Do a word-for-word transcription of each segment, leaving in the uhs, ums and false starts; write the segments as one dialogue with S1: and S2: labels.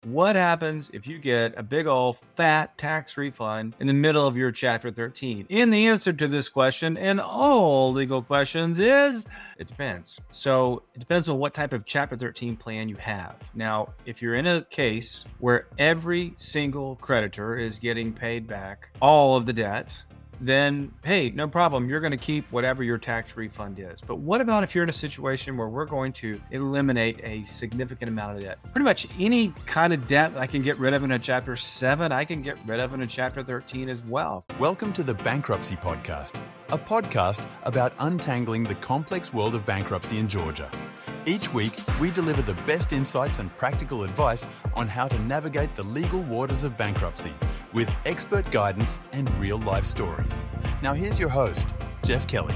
S1: What happens if you get a big old fat tax refund in the middle of your Chapter thirteen? And the answer to this question and all legal questions is it depends. So it depends on what type of Chapter thirteen plan you have. Now, if you're in a case where every single creditor is getting paid back all of the debt, then hey, no problem. You're going to keep whatever your tax refund is. But what about if you're in a situation where we're going to eliminate a significant amount of debt? Pretty much any kind of debt I can get rid of in a Chapter seven, I can get rid of in a Chapter thirteen as well.
S2: Welcome to the Bankruptcy Podcast, a podcast about untangling the complex world of bankruptcy in Georgia. Each week, we deliver the best insights and practical advice on how to navigate the legal waters of bankruptcy with expert guidance and real-life stories. Now here's your host, Jeff Kelly.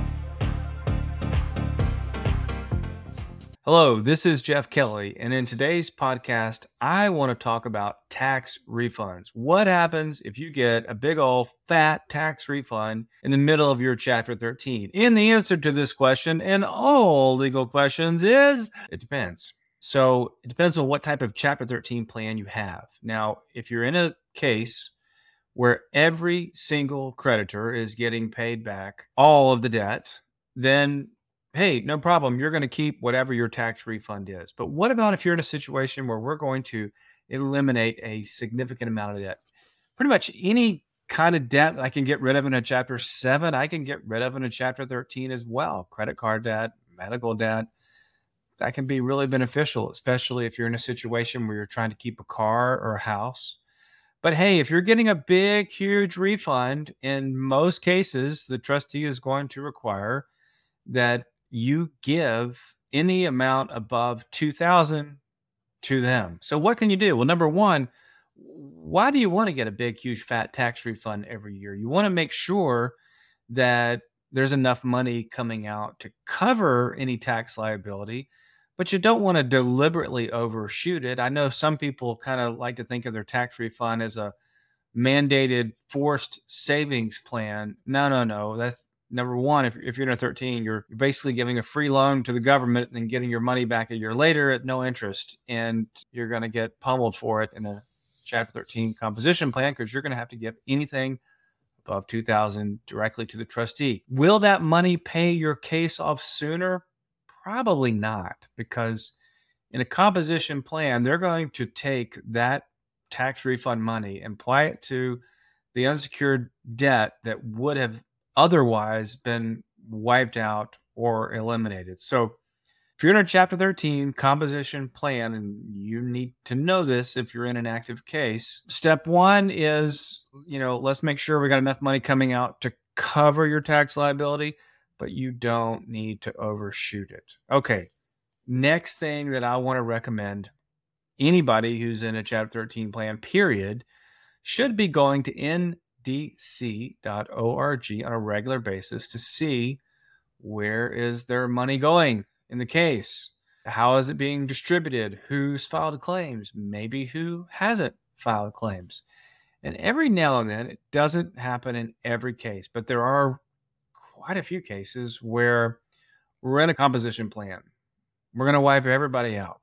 S1: Hello, this is Jeff Kelly, and in today's podcast, I want to talk about tax refunds. What happens if you get a big old fat tax refund in the middle of your Chapter thirteen? And the answer to this question and all legal questions is it depends. So it depends on what type of Chapter thirteen plan you have. Now, if you're in a case where every single creditor is getting paid back all of the debt, then hey, no problem. You're going to keep whatever your tax refund is. But what about if you're in a situation where we're going to eliminate a significant amount of debt? Pretty much any kind of debt I can get rid of in a Chapter seven, I can get rid of in a Chapter thirteen as well. Credit card debt, medical debt. That can be really beneficial, especially if you're in a situation where you're trying to keep a car or a house. But hey, if you're getting a big, huge refund, in most cases, the trustee is going to require that you give any amount above two thousand dollars to them. So what can you do? Well, number one, why do you want to get a big, huge, fat tax refund every year? You want to make sure that there's enough money coming out to cover any tax liability, but you don't want to deliberately overshoot it. I know some people kind of like to think of their tax refund as a mandated forced savings plan. No, no, no. That's number one. If, if you're in a thirteen, you're basically giving a free loan to the government and then getting your money back a year later at no interest. And you're going to get pummeled for it in a Chapter thirteen composition plan because you're going to have to give anything above two thousand dollars directly to the trustee. Will that money pay your case off sooner? Probably not, because in a composition plan, they're going to take that tax refund money and apply it to the unsecured debt that would have otherwise been wiped out or eliminated. So if you're in a Chapter thirteen composition plan, and you need to know this if you're in an active case, step one is, you know, let's make sure we got enough money coming out to cover your tax liability, but you don't need to overshoot it. Okay. Next thing that I want to recommend anybody who's in a Chapter thirteen plan, period, should be going to N D C dot org on a regular basis to see where is their money going in the case. How is it being distributed? Who's filed claims? Maybe who hasn't filed claims. And every now and then, it doesn't happen in every case, but there are quite a few cases where we're in a composition plan. We're going to wipe everybody out.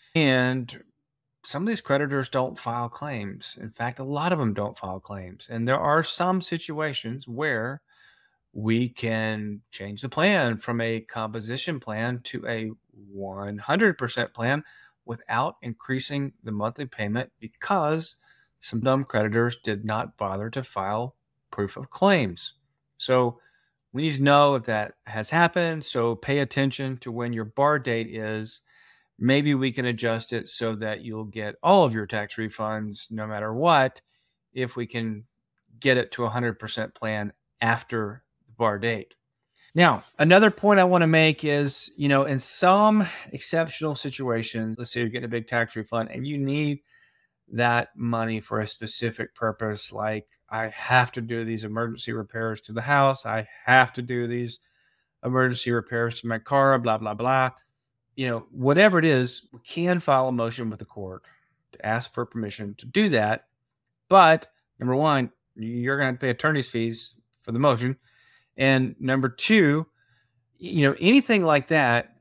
S1: And some of these creditors don't file claims. In fact, a lot of them don't file claims. And there are some situations where we can change the plan from a composition plan to a one hundred percent plan without increasing the monthly payment because some dumb creditors did not bother to file proof of claims. So we need to know if that has happened. So pay attention to when your bar date is. Maybe we can adjust it so that you'll get all of your tax refunds no matter what, if we can get it to a one hundred percent plan after the bar date. Now, another point I want to make is, you know, in some exceptional situations, let's say you're getting a big tax refund and you need that money for a specific purpose, like I have to do these emergency repairs to the house, I have to do these emergency repairs to my car, blah, blah, blah. You know, whatever it is, we can file a motion with the court to ask for permission to do that. But number one, you're going to have to pay attorney's fees for the motion. And number two, you know, anything like that,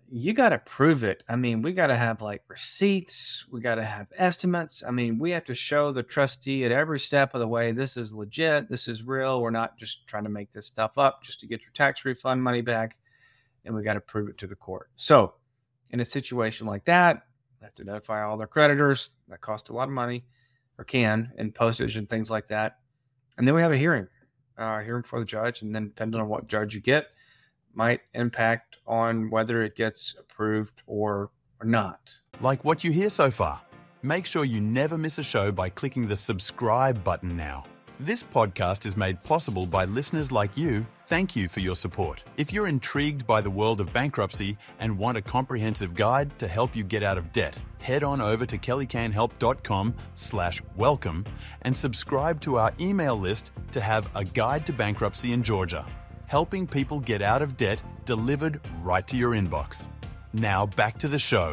S1: you got to prove it. I mean, we got to have like receipts. We got to have estimates. I mean, we have to show the trustee at every step of the way, this is legit. This is real. We're not just trying to make this stuff up just to get your tax refund money back. And we got to prove it to the court. So in a situation like that, they have to notify all their creditors. That costs a lot of money, or can, and postage and things like that. And then we have a hearing, uh, hearing for the judge. And then depending on what judge you get, might impact on whether it gets approved or, or not.
S2: Like what you hear so far? Make sure you never miss a show by clicking the subscribe button now. This podcast is made possible by listeners like you. Thank you for your support. If you're intrigued by the world of bankruptcy and want a comprehensive guide to help you get out of debt, head on over to kellycanhelp.com slash welcome and subscribe to our email list to have a guide to bankruptcy in Georgia, helping people get out of debt delivered right to your inbox. Now back to the show.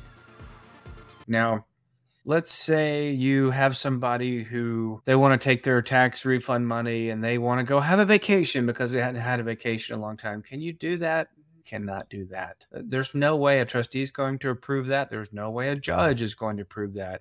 S1: Now, let's say you have somebody who they want to take their tax refund money and they want to go have a vacation because they hadn't had a vacation in a long time. Can you do that? Cannot do that. There's no way a trustee is going to approve that. There's no way a judge is going to approve that.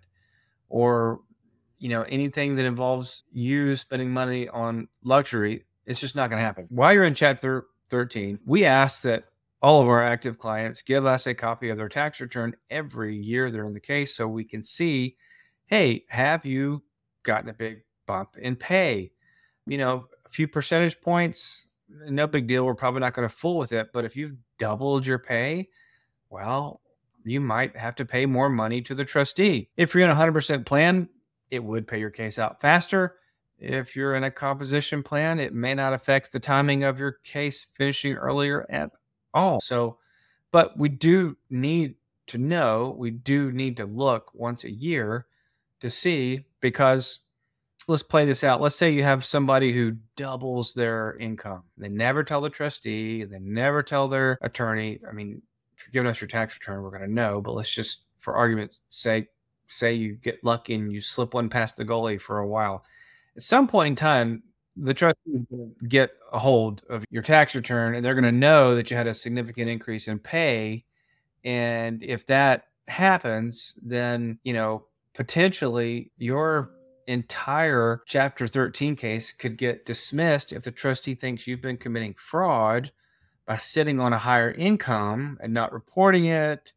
S1: Or, you know, anything that involves you spending money on luxury, it's just not going to happen. While you're in Chapter thirteen, we ask that all of our active clients give us a copy of their tax return every year they're in the case so we can see, hey, have you gotten a big bump in pay? You know, a few percentage points, no big deal. We're probably not going to fool with it. But if you've doubled your pay, well, you might have to pay more money to the trustee. If you're in a one hundred percent plan, it would pay your case out faster. If you're in a composition plan, it may not affect the timing of your case finishing earlier at all. So, but we do need to know, we do need to look once a year to see, because let's play this out. Let's say you have somebody who doubles their income. They never tell the trustee, they never tell their attorney. I mean, if you're giving us your tax return, we're going to know, but let's just, for argument's sake, say you get lucky and you slip one past the goalie for a while. At some point in time, the trustee is going to get a hold of your tax return and they're going to know that you had a significant increase in pay. And if that happens, then, you know, potentially your entire Chapter thirteen case could get dismissed if the trustee thinks you've been committing fraud by sitting on a higher income and not reporting it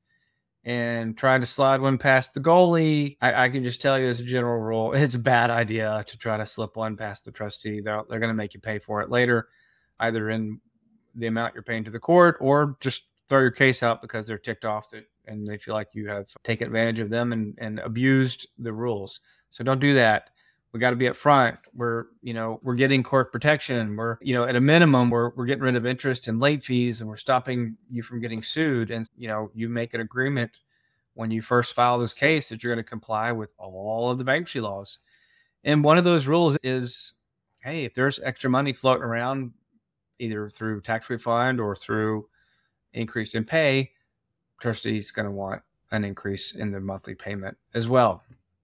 S1: and trying to slide one past the goalie. I, I can just tell you as a general rule, it's a bad idea to try to slip one past the trustee. They're, they're going to make you pay for it later, either in the amount you're paying to the court or just throw your case out because they're ticked off that and they feel like you have taken advantage of them and, and abused the rules. So don't do that. We got to be upfront. We're, you know, we're getting court protection. We're, you know, at a minimum, we're, we're getting rid of interest and late fees, and we're stopping you from getting sued. And, you know, you make an agreement when you first file this case that you're going to comply with all of the bankruptcy laws. And one of those rules is, hey, if there's extra money floating around, either through tax refund or through increase in pay, trustee is going to want an increase in the monthly payment as well.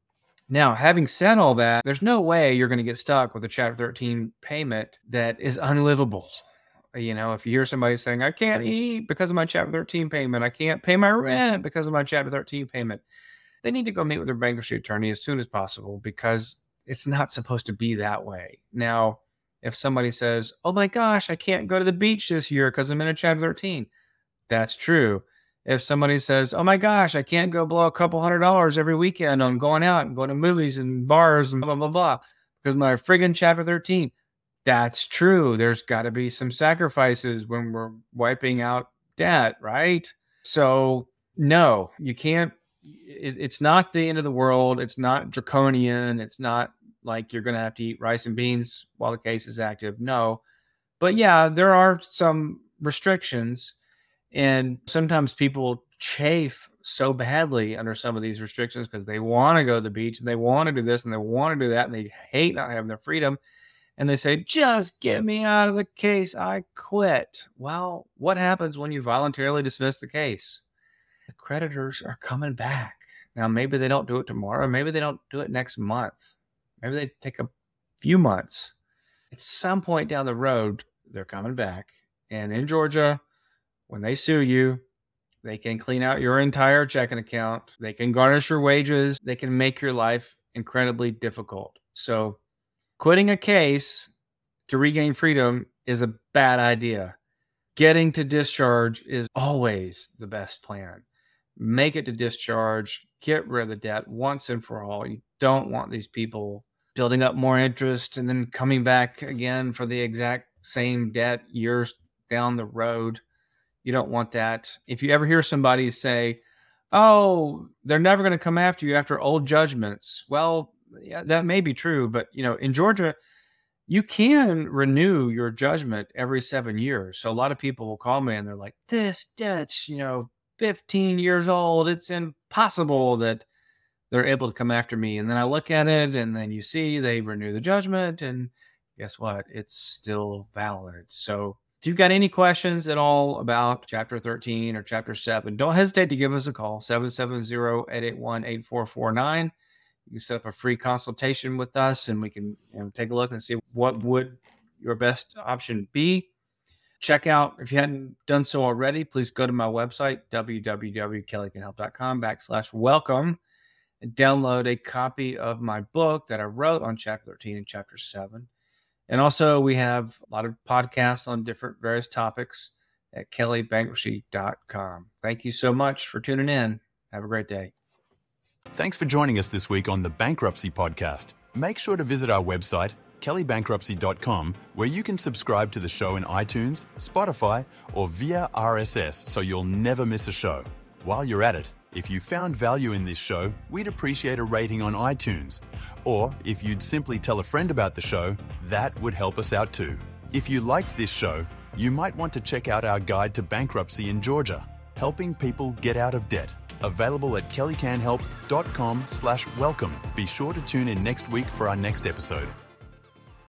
S1: Now, having said all that, there's no way you're going to get stuck with a Chapter thirteen payment that is unlivable. You know, if you hear somebody saying, I can't eat because of my Chapter thirteen payment, I can't pay my rent because of my Chapter thirteen payment, they need to go meet with their bankruptcy attorney as soon as possible, because it's not supposed to be that way. Now, if somebody says, oh my gosh, I can't go to the beach this year because I'm in a Chapter thirteen, that's true. If somebody says, oh my gosh, I can't go blow a couple hundred dollars every weekend on going out and going to movies and bars and blah, blah, blah, because my friggin' Chapter thirteen, that's true. There's got to be some sacrifices when we're wiping out debt, right? So no, you can't. It, it's not the end of the world. It's not draconian. It's not like you're going to have to eat rice and beans while the case is active. No. But yeah, there are some restrictions. And sometimes people chafe so badly under some of these restrictions because they want to go to the beach and they want to do this and they want to do that and they hate not having their freedom. And they say, just get me out of the case. I quit. Well, what happens when you voluntarily dismiss the case? The creditors are coming back. Now, maybe they don't do it tomorrow. Maybe they don't do it next month. Maybe they take a few months. At some point down the road, they're coming back. And in Georgia, when they sue you, They can clean out your entire checking account. They can garnish your wages. They can make your life incredibly difficult. So quitting a case to regain freedom is a bad idea. Getting to discharge is always the best plan. Make it to discharge. Get rid of the debt once and for all. You don't want these people building up more interest and then coming back again for the exact same debt years down the road. You don't want that. If you ever hear somebody say, oh, they're never going to come after you after old judgments. Well, yeah, that may be true. But, you know, in Georgia, you can renew your judgment every seven years. So a lot of people will call me and they're like, this debt's, you know, fifteen years old. It's impossible that they're able to come after me. And then I look at it and then you see they renew the judgment and guess what? It's still valid. So if you've got any questions at all about Chapter thirteen or Chapter seven, don't hesitate to give us a call, seven seven zero, eight eight one, eight four four nine. You can set up a free consultation with us and we can you know, take a look and see what would your best option be. Check out, if you hadn't done so already, please go to my website, w w w dot kelly can help dot com backslash welcome, and download a copy of my book that I wrote on Chapter thirteen and Chapter seven. And also, we have a lot of podcasts on different various topics at kelly bankruptcy dot com. Thank you so much for tuning in. Have a great day.
S2: Thanks for joining us this week on the Bankruptcy Podcast. Make sure to visit our website, kelly bankruptcy dot com, where you can subscribe to the show in iTunes, Spotify, or via R S S so you'll never miss a show. While you're at it, if you found value in this show, we'd appreciate a rating on iTunes. Or if you'd simply tell a friend about the show, that would help us out too. If you liked this show, you might want to check out our guide to bankruptcy in Georgia, helping people get out of debt. Available at kelly can help dot com slash welcome. Be sure to tune in next week for our next episode.